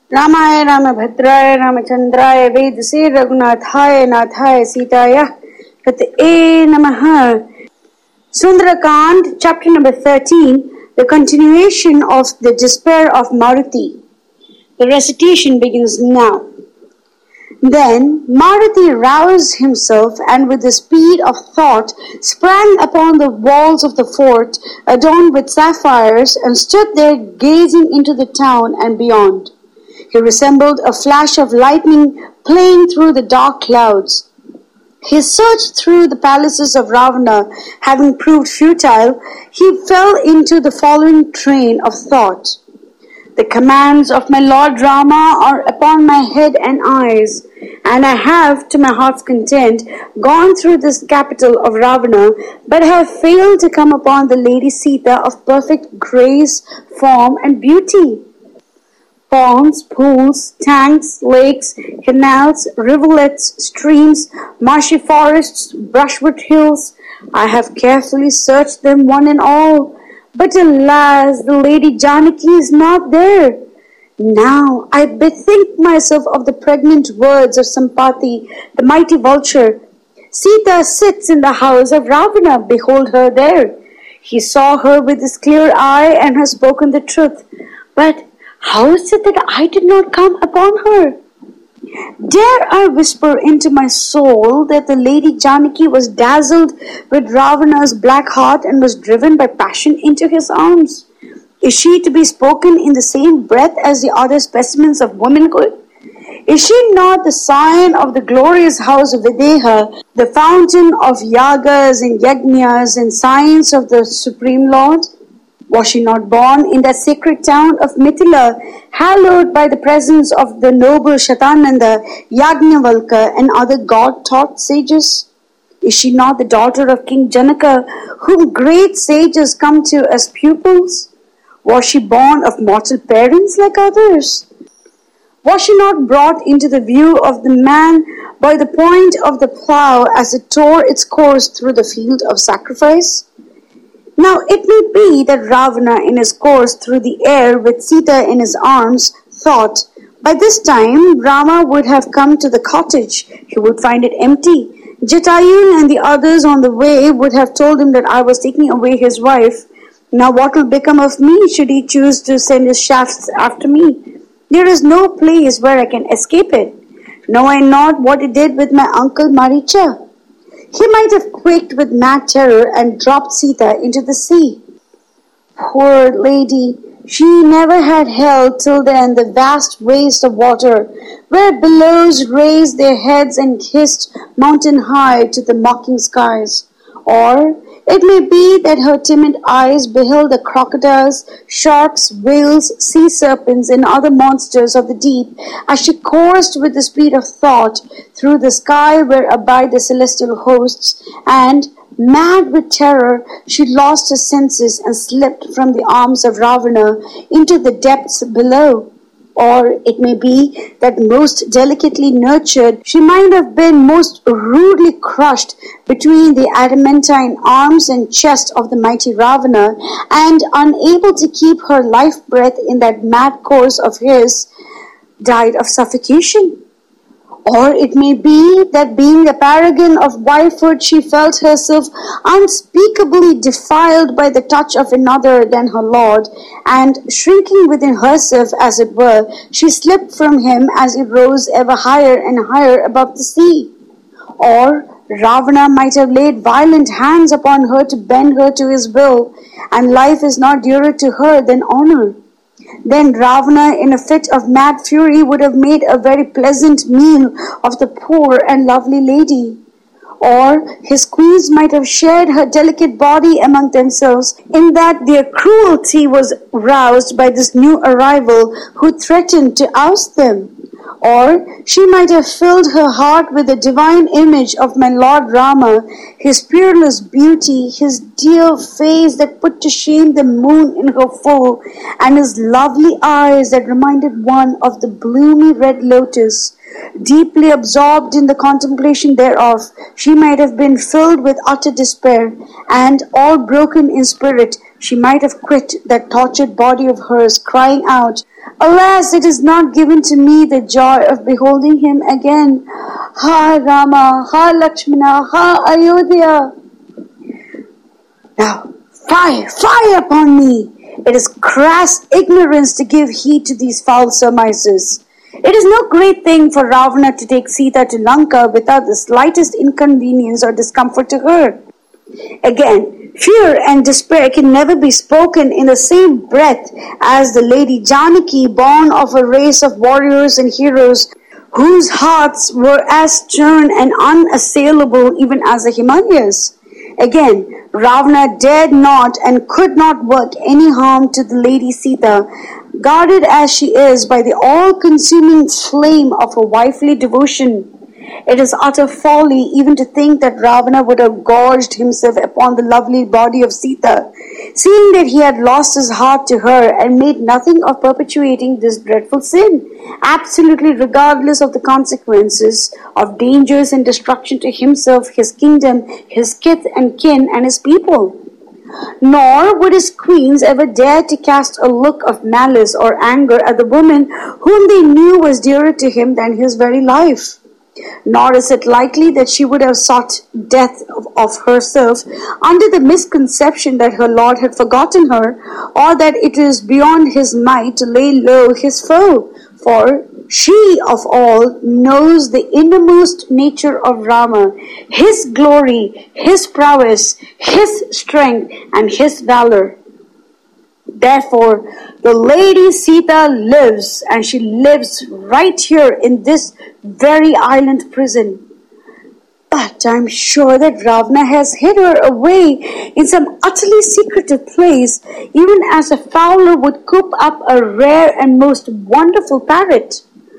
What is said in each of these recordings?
रामाय रामभद्राय रामचंद्राय वेदसे रघुनाथाय नाथाय सीताय Pataye Namaha. Sundarakand, chapter number 13, the continuation of the despair of Maruti. The recitation begins now. Then Maruti roused himself and with the speed of thought sprang upon the walls of the fort adorned with sapphires and stood there gazing into the town and beyond. He resembled a flash of lightning playing through the dark clouds. His search through the palaces of Ravana having proved futile, he fell into the following train of thought. The commands of my Lord Rama are upon my head and eyes, and I have, to my heart's content, gone through this capital of Ravana, but have failed to come upon the Lady Sita of perfect grace, form, and beauty. Ponds, pools, tanks, lakes, canals, rivulets, streams, marshy forests, brushwood hills, I have carefully searched them one and all. But alas, the Lady Janaki is not there. Now I bethink myself of the pregnant words of Sampati, the mighty vulture. Sita sits in the house of Ravana, behold her there. He saw her with his clear eye and has spoken the truth. But how is it that I did not come upon her? Dare I whisper into my soul that the Lady Janaki was dazzled with Ravana's black heart and was driven by passion into his arms? Is she to be spoken in the same breath as the other specimens of womanhood? Is she not the scion of the glorious house of Videha, the fountain of yagas and yajnas and science of the Supreme Lord? Was she not born in that sacred town of Mithila, hallowed by the presence of the noble Shatananda, Yajnavalka, and other God-taught sages? Is she not the daughter of King Janaka, whom great sages come to as pupils? Was she born of mortal parents like others? Was she not brought into the view of the man by the point of the plough as it tore its course through the field of sacrifice? Now it may be that Ravana in his course through the air with Sita in his arms thought, by this time Rama would have come to the cottage. He would find it empty. Jatayu and the others on the way would have told him that I was taking away his wife. Now what will become of me should he choose to send his shafts after me? There is no place where I can escape it. Know I not what he did with my uncle Maricha? He might have quaked with mad terror and dropped Sita into the sea. Poor lady, she never had held till then the vast waste of water, where billows raised their heads and hissed mountain high to the mocking skies. Or it may be that her timid eyes beheld the crocodiles, sharks, whales, sea serpents, and other monsters of the deep, as she coursed with the speed of thought through the sky where abide the celestial hosts, and, mad with terror, she lost her senses and slipped from the arms of Ravana into the depths below. Or it may be that most delicately nurtured, she might have been most rudely crushed between the adamantine arms and chest of the mighty Ravana, and unable to keep her life breath in that mad course of his, died of suffocation. Or it may be that being a paragon of wifehood, she felt herself unspeakably defiled by the touch of another than her lord, and shrinking within herself, as it were, she slipped from him as he rose ever higher and higher above the sea. Or Ravana might have laid violent hands upon her to bend her to his will, and life is not dearer to her than honor. Then Ravana, in a fit of mad fury, would have made a very pleasant meal of the poor and lovely lady. Or his queens might have shared her delicate body among themselves, in that their cruelty was roused by this new arrival who threatened to oust them. Or she might have filled her heart with the divine image of my Lord Rama, his peerless beauty, his dear face that put to shame the moon in her full, and his lovely eyes that reminded one of the bloomy red lotus. Deeply absorbed in the contemplation thereof, she might have been filled with utter despair, and, all broken in spirit, she might have quit that tortured body of hers, crying out, Alas, it is not given to me the joy of beholding him again. Ha Rama, ha Lakshmana, ha Ayodhya. Now, fire upon me! It is crass ignorance to give heed to these foul surmises. It is no great thing for Ravana to take Sita to Lanka without the slightest inconvenience or discomfort to her. Again, fear and despair can never be spoken in the same breath as the Lady Janaki, born of a race of warriors and heroes whose hearts were as stern and unassailable even as the Himalayas. Again, Ravana dared not and could not work any harm to the Lady Sita, guarded as she is by the all-consuming flame of her wifely devotion. It is utter folly even to think that Ravana would have gorged himself upon the lovely body of Sita, seeing that he had lost his heart to her and made nothing of perpetuating this dreadful sin, absolutely regardless of the consequences of dangers and destruction to himself, his kingdom, his kith and kin, and his people. Nor would his queens ever dare to cast a look of malice or anger at the woman whom they knew was dearer to him than his very life. Nor is it likely that she would have sought death of herself under the misconception that her lord had forgotten her, or that it is beyond his might to lay low his foe, for she of all knows the innermost nature of Rama, his glory, his prowess, his strength, and his valor. Therefore, the Lady Sita lives, and she lives right here in this very island prison. But I'm sure that Ravana has hid her away in some utterly secretive place, even as a fowler would coop up a rare and most wonderful parrot.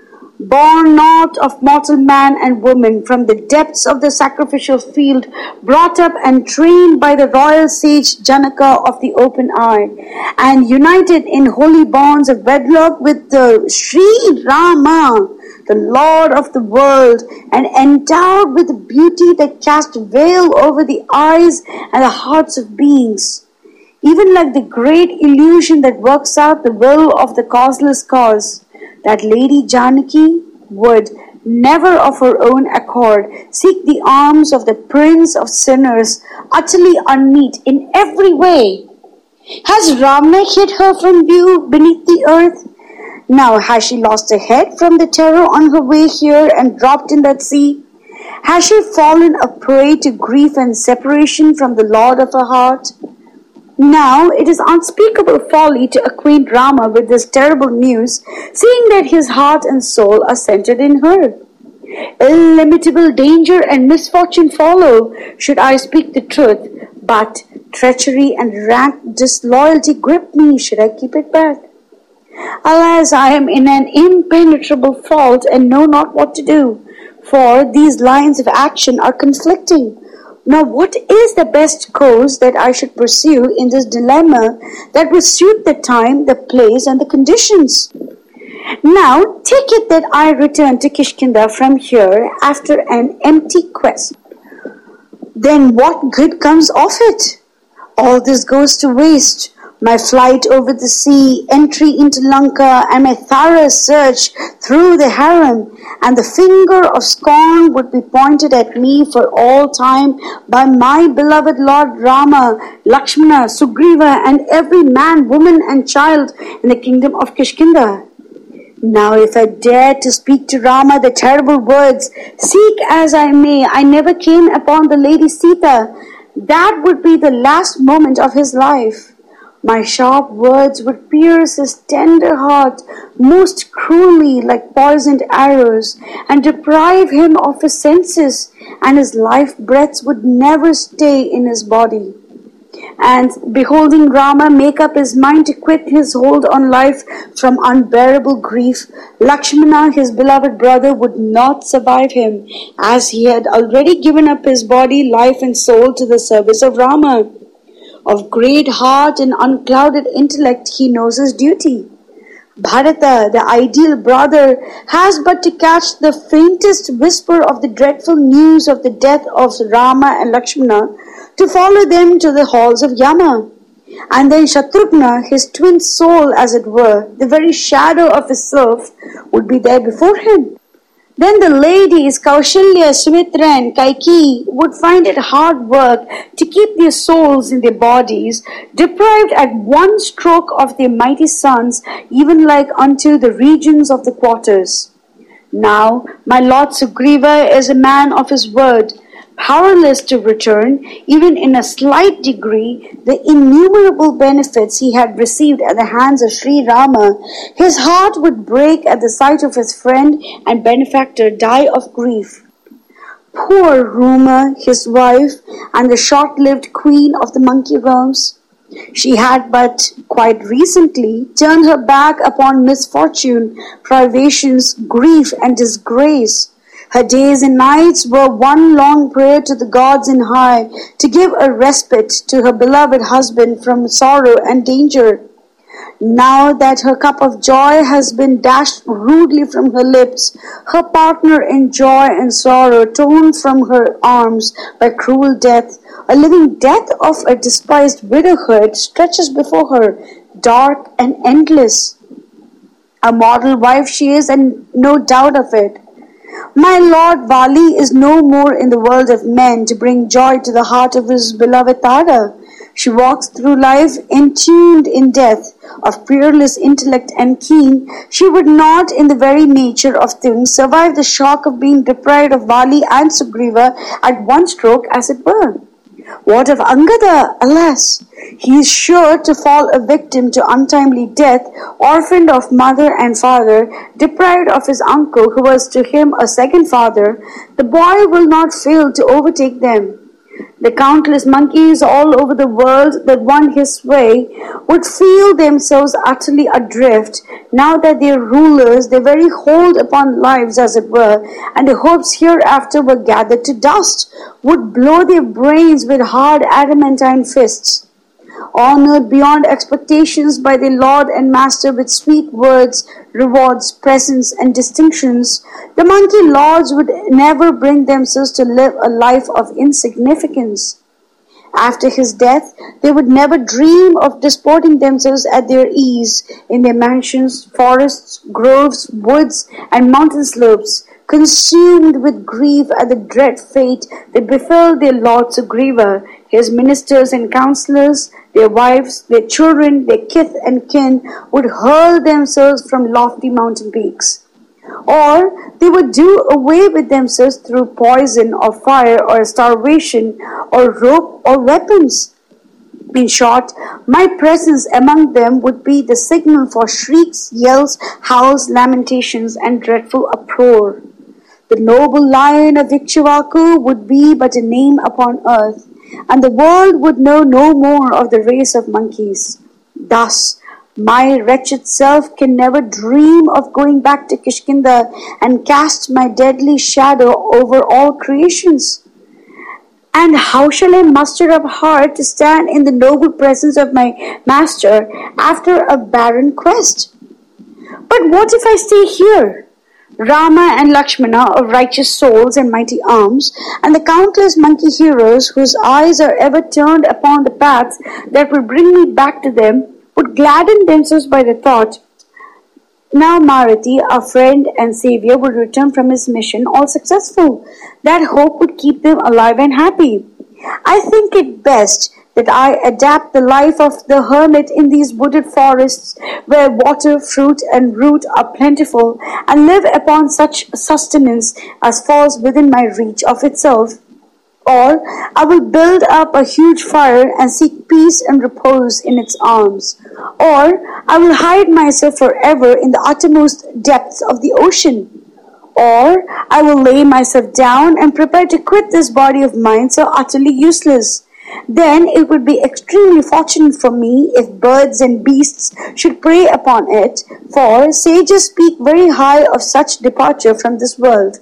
Born not of mortal man and woman, from the depths of the sacrificial field, brought up and trained by the royal sage Janaka of the open eye, and united in holy bonds of wedlock with the Sri Rama, the Lord of the world, and endowed with the beauty that cast veil over the eyes and the hearts of beings, even like the great illusion that works out the will of the causeless cause, that Lady Janaki would never of her own accord seek the arms of the prince of sinners, utterly unmeet in every way. Has Ravana hid her from view beneath the earth? Now has she lost her head from the terror on her way here and dropped in that sea? Has she fallen a prey to grief and separation from the Lord of her heart? Now it is unspeakable folly to acquaint Rama with this terrible news, seeing that his heart and soul are centered in her. Illimitable danger and misfortune follow, should I speak the truth, but treachery and rank disloyalty grip me, should I keep it back. Alas, I am in an impenetrable fault and know not what to do, for these lines of action are conflicting. Now, what is the best course that I should pursue in this dilemma that will suit the time, the place, and the conditions? Now, take it that I return to Kishkinda from here after an empty quest. Then what good comes of it? All this goes to waste. My flight over the sea, entry into Lanka, and my thorough search through the harem, and the finger of scorn would be pointed at me for all time by my beloved Lord Rama, Lakshmana, Sugriva, and every man, woman, and child in the kingdom of Kishkinda. Now if I dared to speak to Rama the terrible words, seek as I may, I never came upon the Lady Sita, that would be the last moment of his life. My sharp words would pierce his tender heart most cruelly like poisoned arrows, and deprive him of his senses, and his life breaths would never stay in his body. And beholding Rama make up his mind to quit his hold on life from unbearable grief, Lakshmana, his beloved brother, would not survive him, as he had already given up his body, life, and soul to the service of Rama. Of great heart and unclouded intellect, he knows his duty. Bharata, the ideal brother, has but to catch the faintest whisper of the dreadful news of the death of Rama and Lakshmana to follow them to the halls of Yama. And then Shatrughna, his twin soul as it were, the very shadow of his self, would be there before him. Then the ladies Kaushalya, Sumitra and Kaikeyi would find it hard work to keep their souls in their bodies, deprived at one stroke of their mighty sons, even like unto the regions of the quarters. Now my Lord Sugriva is a man of his word, powerless to return, even in a slight degree, the innumerable benefits he had received at the hands of Sri Rama. His heart would break at the sight of his friend and benefactor die of grief. Poor Ruma, his wife, and the short-lived queen of the monkey realms. She had but quite recently turned her back upon misfortune, privations, grief, and disgrace. Her days and nights were one long prayer to the gods in high to give a respite to her beloved husband from sorrow and danger. Now that her cup of joy has been dashed rudely from her lips, her partner in joy and sorrow torn from her arms by cruel death, a living death of a despised widowhood stretches before her, dark and endless. A model wife she is, and no doubt of it. My Lord Vali is no more in the world of men to bring joy to the heart of his beloved Tara. She walks through life entombed in death, of peerless intellect and keen. She would not, in the very nature of things, survive the shock of being deprived of Vali and Sugriva at one stroke, as it were. What of Angada? Alas! He is sure to fall a victim to untimely death, orphaned of mother and father, deprived of his uncle, who was to him a second father. The boy will not fail to overtake them. The countless monkeys all over the world that won his sway would feel themselves utterly adrift, now that their rulers, their very hold upon lives as it were, and the hopes hereafter were gathered to dust, would blow their brains with hard adamantine fists. Honored beyond expectations by their lord and master with sweet words, rewards, presents, and distinctions, the monkey lords would never bring themselves to live a life of insignificance. After his death, they would never dream of disporting themselves at their ease in their mansions, forests, groves, woods, and mountain slopes, consumed with grief at the dread fate that befell their Lord Sugriva, his ministers and counsellors, their wives, their children, their kith and kin would hurl themselves from lofty mountain peaks. Or they would do away with themselves through poison or fire or starvation or rope or weapons. In short, my presence among them would be the signal for shrieks, yells, howls, lamentations, and dreadful uproar. The noble lion of Ikshvaku would be but a name upon earth, and the world would know no more of the race of monkeys. Thus, my wretched self can never dream of going back to Kishkinda and cast my deadly shadow over all creations. And how shall I muster up heart to stand in the noble presence of my master after a barren quest? But what if I stay here? Rama and Lakshmana of righteous souls and mighty arms, and the countless monkey heroes whose eyes are ever turned upon the paths that will bring me back to them, would gladden themselves by the thought, now Marathi, our friend and savior, would return from his mission all successful. That hope would keep them alive and happy. I think it best that I adapt the life of the hermit in these wooded forests where water, fruit, and root are plentiful, and live upon such sustenance as falls within my reach of itself. Or I will build up a huge fire and seek peace and repose in its arms. Or I will hide myself forever in the uttermost depths of the ocean. Or I will lay myself down and prepare to quit this body of mine so utterly useless. Then it would be extremely fortunate for me if birds and beasts should prey upon it, for sages speak very high of such departure from this world.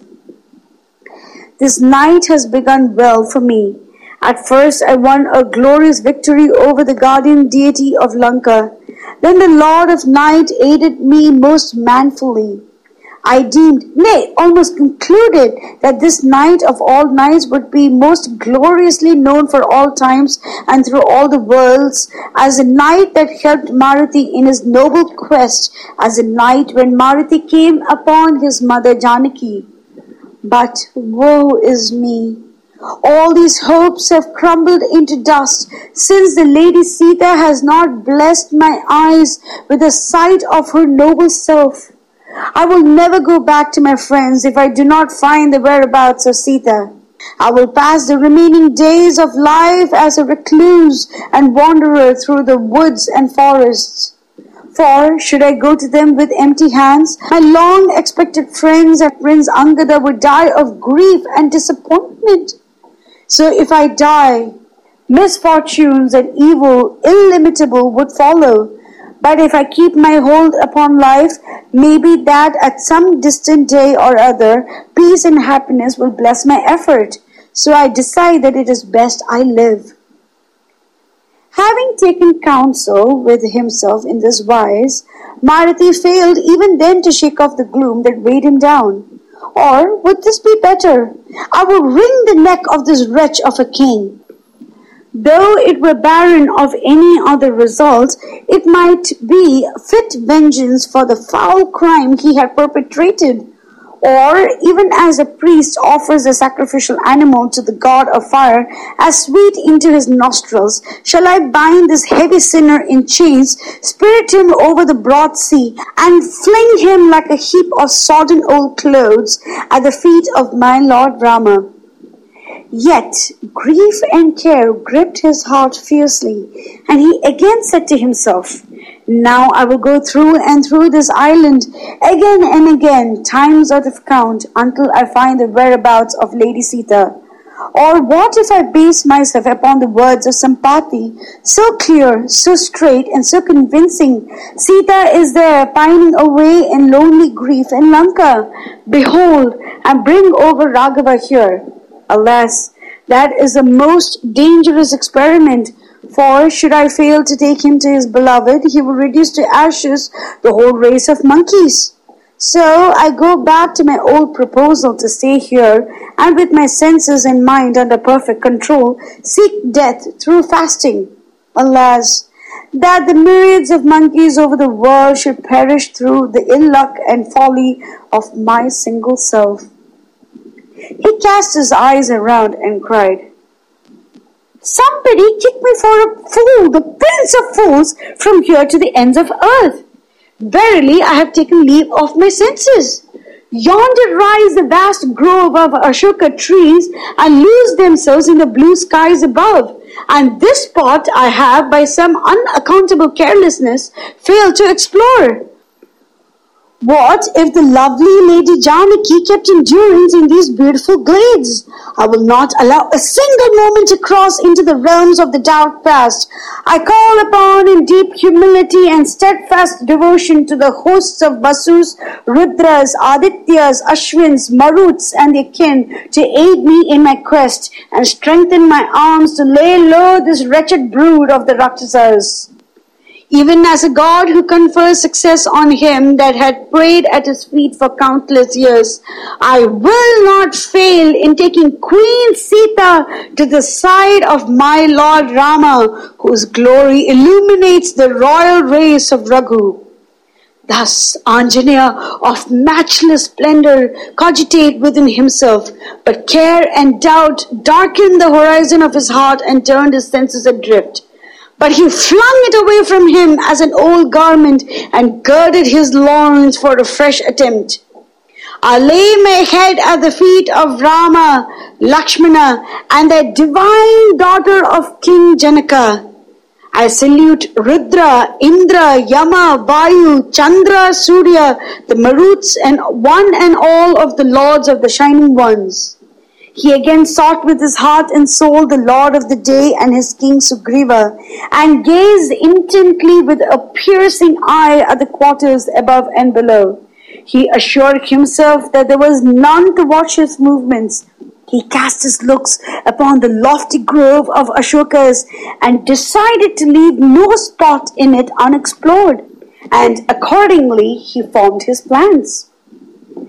This night has begun well for me. At first I won a glorious victory over the guardian deity of Lanka. Then the Lord of Night aided me most manfully. I deemed, nay, almost concluded, that this night of all nights would be most gloriously known for all times and through all the worlds, as a night that helped Maruti in his noble quest, as a night when Maruti came upon his mother Janaki. But woe is me! All these hopes have crumbled into dust, since the Lady Sita has not blessed my eyes with the sight of her noble self. I will never go back to my friends if I do not find the whereabouts of Sita. I will pass the remaining days of life as a recluse and wanderer through the woods and forests. For, should I go to them with empty hands, my long-expected friends and Prince Angada would die of grief and disappointment. So if I die, misfortunes and evil illimitable would follow. But if I keep my hold upon life, maybe that at some distant day or other, peace and happiness will bless my effort. So I decide that it is best I live. Having taken counsel with himself in this wise, Maruti failed even then to shake off the gloom that weighed him down. Or would this be better? I will wring the neck of this wretch of a king. Though it were barren of any other result, it might be fit vengeance for the foul crime he had perpetrated. Or, even as a priest offers a sacrificial animal to the god of fire as sweet into his nostrils, shall I bind this heavy sinner in chains, spirit him over the broad sea, and fling him like a heap of sodden old clothes at the feet of my Lord Rama. Yet grief and care gripped his heart fiercely, and he again said to himself, now I will go through and through this island again and again, times out of count, until I find the whereabouts of Lady Sita. Or what if I base myself upon the words of Sampati, so clear, so straight, and so convincing? Sita is there, pining away in lonely grief in Lanka. Behold, and bring over Raghava here. Alas, that is a most dangerous experiment, for should I fail to take him to his beloved, he will reduce to ashes the whole race of monkeys. So I go back to my old proposal to stay here, and with my senses and mind under perfect control, seek death through fasting. Alas, that the myriads of monkeys over the world should perish through the ill luck and folly of my single self. He cast his eyes around and cried, somebody kick me for a fool, the prince of fools, from here to the ends of earth. Verily, I have taken leave of my senses. Yonder rise the vast grove of Ashoka trees and lose themselves in the blue skies above. And this spot I have, by some unaccountable carelessness, failed to explore. What if the lovely Lady Janaki kept endurance in these beautiful glades? I will not allow a single moment to cross into the realms of the dark past. I call upon in deep humility and steadfast devotion to the hosts of Vasus, Rudras, Adityas, Ashwins, Maruts, and their kin to aid me in my quest and strengthen my arms to lay low this wretched brood of the Rakshasas. Even as a god who confers success on him that had prayed at his feet for countless years, I will not fail in taking Queen Sita to the side of my Lord Rama, whose glory illuminates the royal race of Raghu. Thus Anjaneya, of matchless splendor, cogitate within himself, but care and doubt darkened the horizon of his heart and turned his senses adrift. But he flung it away from him as an old garment and girded his loins for a fresh attempt. I lay my head at the feet of Rama, Lakshmana, and the divine daughter of King Janaka. I salute Rudra, Indra, Yama, Vayu, Chandra, Surya, the Maruts, and one and all of the lords of the shining ones. He again sought with his heart and soul the Lord of the day and his king Sugriva, and gazed intently with a piercing eye at the quarters above and below. He assured himself that there was none to watch his movements. He cast his looks upon the lofty grove of Ashokas and decided to leave no spot in it unexplored, and accordingly he formed his plans.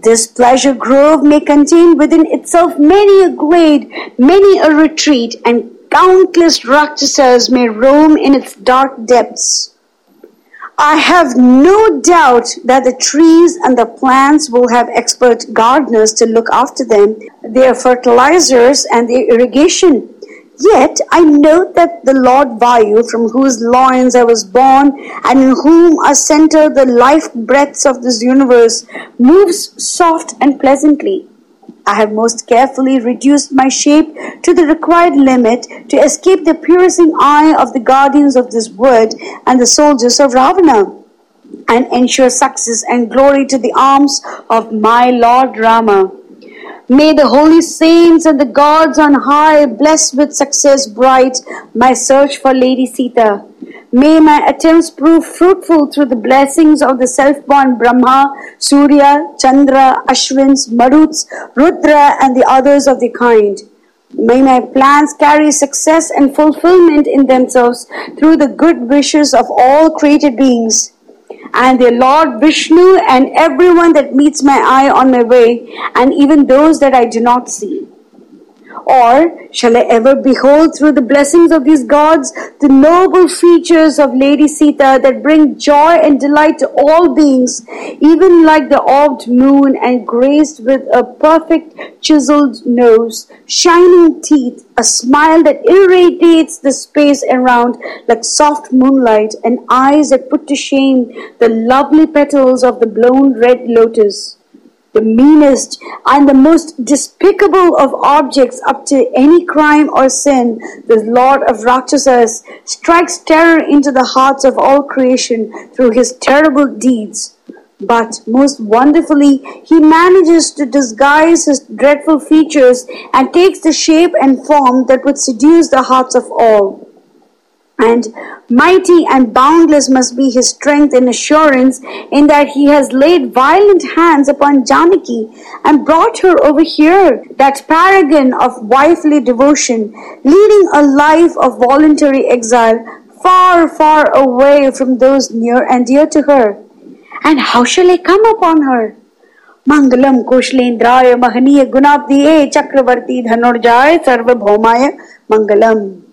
This pleasure grove may contain within itself many a glade, many a retreat, and countless Rakshasas may roam in its dark depths. I have no doubt that the trees and the plants will have expert gardeners to look after them, their fertilizers and their irrigation. Yet I note that the Lord Vayu, from whose loins I was born, and in whom are centered the life breaths of this universe, moves soft and pleasantly. I have most carefully reduced my shape to the required limit to escape the piercing eye of the guardians of this wood and the soldiers of Ravana, and ensure success and glory to the arms of my Lord Rama. May the holy saints and the gods on high bless with success bright my search for Lady Sita. May my attempts prove fruitful through the blessings of the self-born Brahma, Surya, Chandra, Ashwins, Maruts, Rudra and the others of the kind. May my plans carry success and fulfillment in themselves through the good wishes of all created beings, and their Lord Vishnu and everyone that meets my eye on my way, and even those that I do not see. Or shall I ever behold through the blessings of these gods the noble features of Lady Sita that bring joy and delight to all beings, even like the orbed moon and graced with a perfect chiseled nose, shining teeth, a smile that irradiates the space around like soft moonlight, and eyes that put to shame the lovely petals of the blown red lotus. The meanest and the most despicable of objects up to any crime or sin, the Lord of Rakshasas strikes terror into the hearts of all creation through his terrible deeds. But most wonderfully, he manages to disguise his dreadful features and takes the shape and form that would seduce the hearts of all. And mighty and boundless must be his strength and assurance in that he has laid violent hands upon Janaki and brought her over here, that paragon of wifely devotion, leading a life of voluntary exile, far, far away from those near and dear to her. And how shall I come upon her? Mangalam Kushlendraya Mahaniya Gunabdiye Chakravarti Dhanurjaya Sarvabhaumaya Mangalam.